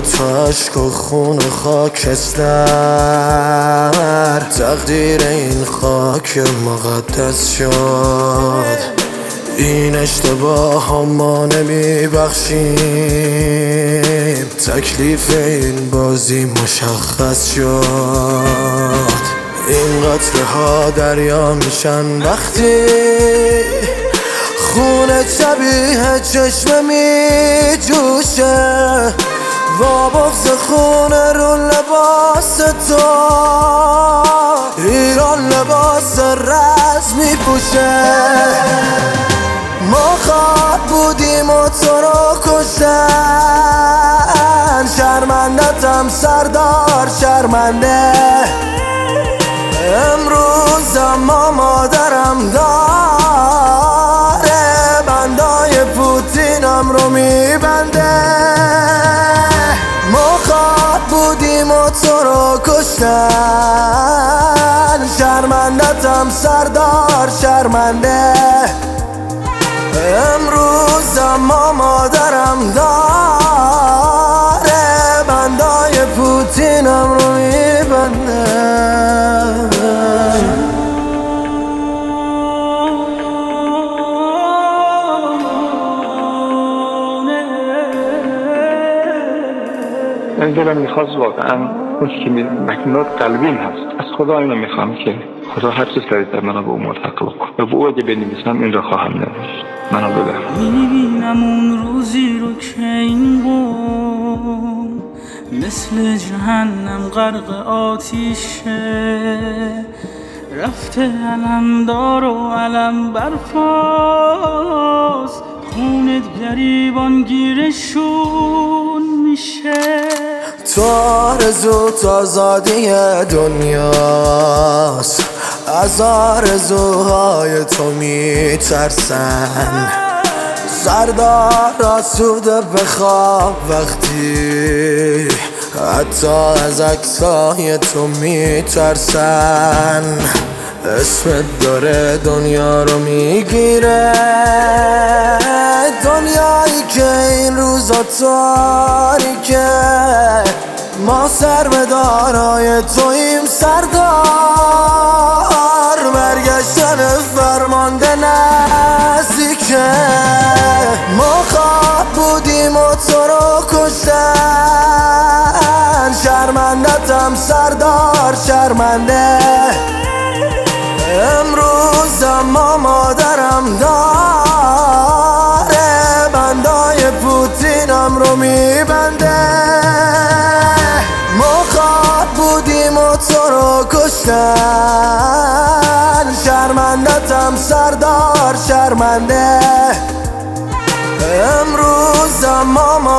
تا عشق و خون خاکستر تقدیر این خاک مقدس شد. این اشتباه ها ما نمیبخشیم، تکلیف این بازی مشخص شد. این قطره ها دریا میشن وقتی خون شبیه چشمه می جوشه، با بغض خون رو لباس تو ایران لباس رز می پوشه. ما خواب بودیم و تو رو کشتن، شرمندتم سردار شرمنده. امروز اما مادرم داره بندای پوتینم رو میبنده. ما خواب بودیم و تو رو کشتن، شرمندتم سردار شرمنده. امروز اما مادرم داره بندای پوتینم رو میبنده. من دلم میخواست واقعا اون که مکنات قلبیم هست، از خدا اینو میخوام که خدا هر چه سریعتر منو به اون ملحق بکن و به او اگه بنویسم این را خواهم نوشت. منو ببر. میبینم اون روزی رو که این قوم مثل جهنم غرق آتیشه، رفته علمدار و علم برفاست، خونت گریبان گیرشون میشه. تو آرزوت آزادی دنیاست، از آرزوهای تو میترسن. سردار آسوده بخواب وقتی حتی از عکسای تو میترسن. اسمت داره دنیا رو میگیره، دنیایی که این روزا تاریکه. ما سربدارای توییم سردار، برگشتن فرمانده نزدیکه. ما خواب بودیم و تو رو کشتن، شرمندتم سردار شرمنده. امروز اما مادرم داره بندای پوتینم رو میبنده. ما خواب بودیم و تو رو کشتن، شرمندتم سردار شرمنده. امروز اما